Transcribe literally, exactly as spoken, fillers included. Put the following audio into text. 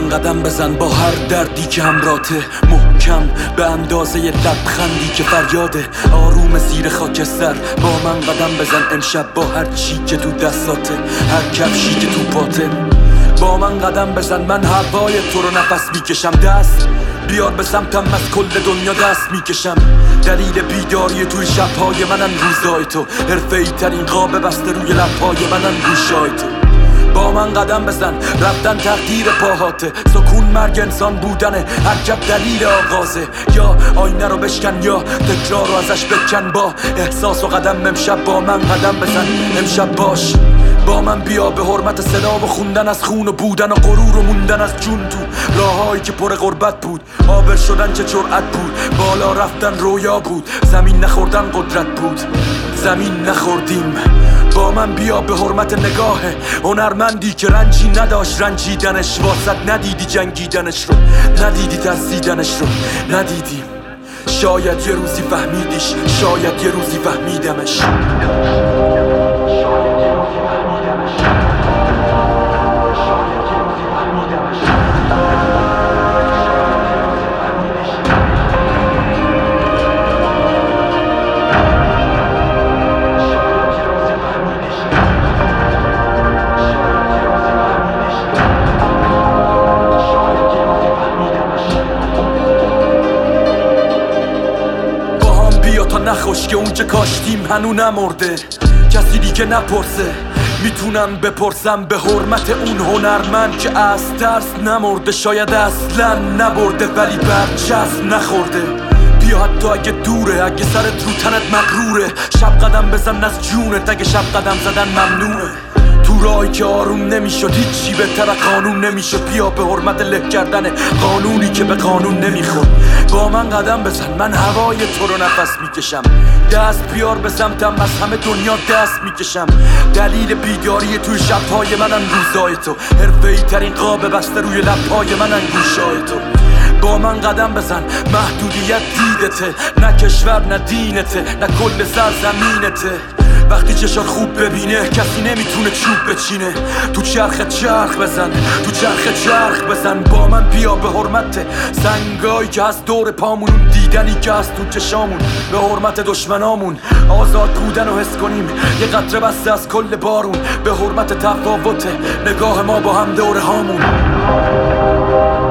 من قدم بزن با هر دردی که همراته، محکم به اندازه لبخندی که فریاده. آروم زیر خاکستر با من قدم بزن امشب با هر چی که تو دستاته، هر کفشی که تو پاته. با من قدم بزن من هوای تو رو نفس میکشم. دست بیار به سمتم از کل دنیا دست میکشم. دلیل بیداری توی شبهای منن روزای تو، حرفه‌ای ترین قاب بسته روی لبهای منن گوشای تو. با من قدم بزن رفتن تقدیر پاهاته، سکون مرگ انسان بودنه، هر دلیل آغازه. یا آینه رو بشکن یا تکرار رو ازش بکن. با احساس و قدم امشب با من قدم بزن. امشب باش با من بیا به حرمت صدا و خوندن از خون و بودن و غرور و موندن از جون تو راههایی که پر غربت بود. عابر شدن چه جرأت بود، بالا رفتن رویا بود، زمین نخوردن قدرت بود، زمین نخوردیم. با من بیا به حرمت نگاه هنرمندی که رنجی نداشت رنجیدنش، واسط ندیدی جنگیدنش رو، ندیدی ترسیدنش رو، ندیدیم. شاید یه روزی فهمیدیش، شاید یه روزی فهمیدمش. نخوش که اون که کاشتیم هنو نمرده، کسی دیگه نپرسه. میتونم بپرسم به حرمت اون هنرمند که از ترس نمرده، شاید اصلا نبرده ولی برچسب نخورده. بیا حتی اگه دوره، اگه سرت رو تنت مغروره، شب قدم بزن از جونت اگه شب قدم زدن ممنوعه. تو راهی که آروم نمیشد هیچی بهتر قانون نمیشد. بیا به حرمت له کردن قانونی که به قانون نمیخورد. با من قدم بزن من هوای تو رو نفس میکشم. دست بیار به سمتم از همه دنیا دست میکشم. دلیل بیداری توی شبهای منن روزای تو، حرفه‌ای ترین قاب بسته روی لبهای منن گوشای تو. با من قدم بزن محدودیت دیدته، نه کشور نه دینته نه کل سرزمینته. وقتی چشات خوب ببینه کسی نمیتونه چوب بچینه. تو چرخ چرخ بزن، تو چرخ چرخ بزن. با من بیا به حرمت سنگایی که از دور پامون، اون دیدنی که از تو چشامون، به حرمت دشمنامون آزاد بودن و حس کنیم یه قطره بسته از کل بارون. به حرمت تفاوت نگاه ما با هم دوره هامون.